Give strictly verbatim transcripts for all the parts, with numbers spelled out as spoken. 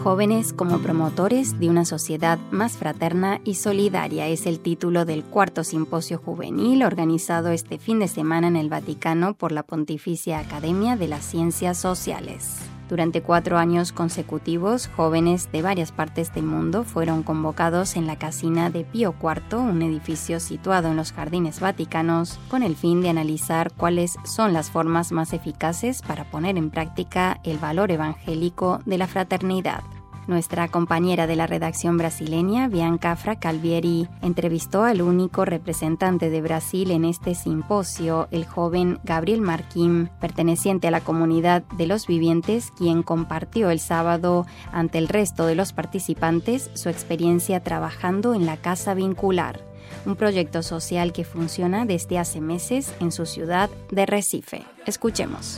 Jóvenes como promotores de una sociedad más fraterna y solidaria es el título del cuarto simposio juvenil organizado este fin de semana en el Vaticano por la Pontificia Academia de las Ciencias Sociales. Durante cuatro años consecutivos, jóvenes de varias partes del mundo fueron convocados en la Casina de Pío cuarto, un edificio situado en los Jardines Vaticanos, con el fin de analizar cuáles son las formas más eficaces para poner en práctica el valor evangélico de la fraternidad. Nuestra compañera de la redacción brasileña, Bianca Fracalvieri, entrevistó al único representante de Brasil en este simposio, el joven Gabriel Marquim, perteneciente a la comunidad de los vivientes, quien compartió el sábado ante el resto de los participantes su experiencia trabajando en la Casa Vincular, un proyecto social que funciona desde hace meses en su ciudad de Recife. Escuchemos.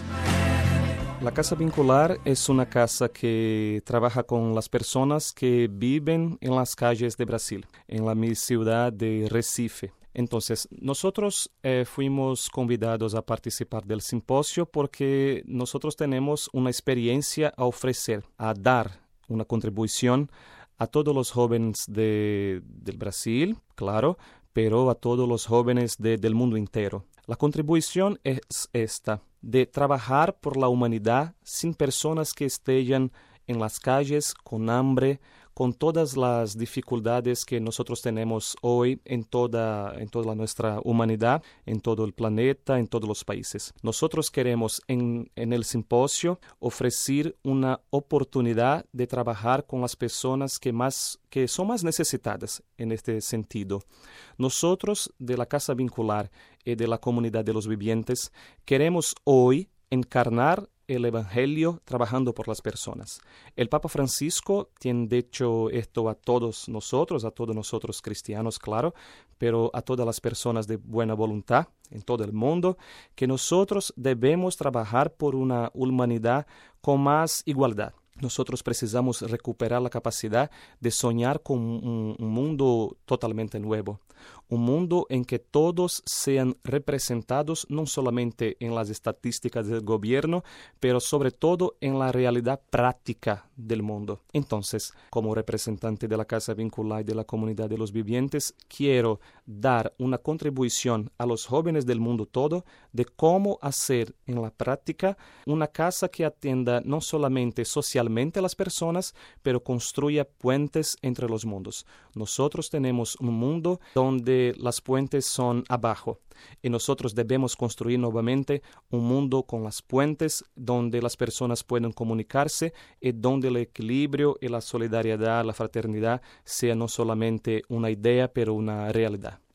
La Casa Vincular es una casa que trabaja con las personas que viven en las calles de Brasil, en la mi ciudad de Recife. Entonces, nosotros eh, fuimos convidados a participar del simposio porque nosotros tenemos una experiencia a ofrecer, a dar una contribución a todos los jóvenes de, del Brasil, claro, pero a todos los jóvenes de, del mundo entero. La contribución es esta, de trabajar por la humanidad sin personas que estén en las calles con hambre, con todas las dificultades que nosotros tenemos hoy en toda, en toda nuestra humanidad, en todo el planeta, en todos los países. Nosotros queremos en, en el simposio ofrecer una oportunidad de trabajar con las personas que, más, que son más necesitadas en este sentido. Nosotros de la Casa Vincular y de la comunidad de los vivientes queremos hoy encarnar el Evangelio trabajando por las personas. El Papa Francisco tiene dicho esto a todos nosotros, a todos nosotros cristianos, claro, pero a todas las personas de buena voluntad en todo el mundo, que nosotros debemos trabajar por una humanidad con más igualdad. Nosotros precisamos recuperar la capacidad de soñar con un, un mundo totalmente nuevo, un mundo en que todos sean representados no solamente en las estadísticas del gobierno, pero sobre todo en la realidad práctica del mundo. Entonces, como representante de la Casa Vincular y de la comunidad de los vivientes, quiero dar una contribución a los jóvenes del mundo todo de cómo hacer en la práctica una casa que atienda no solamente socialmente a las personas, pero construya puentes entre los mundos. Nosotros tenemos un mundo donde las puentes son abajo y nosotros debemos construir nuevamente un mundo con las puentes donde las personas pueden comunicarse y donde el equilibrio y la solidaridad, la fraternidad sea no solamente una idea, pero una realidad.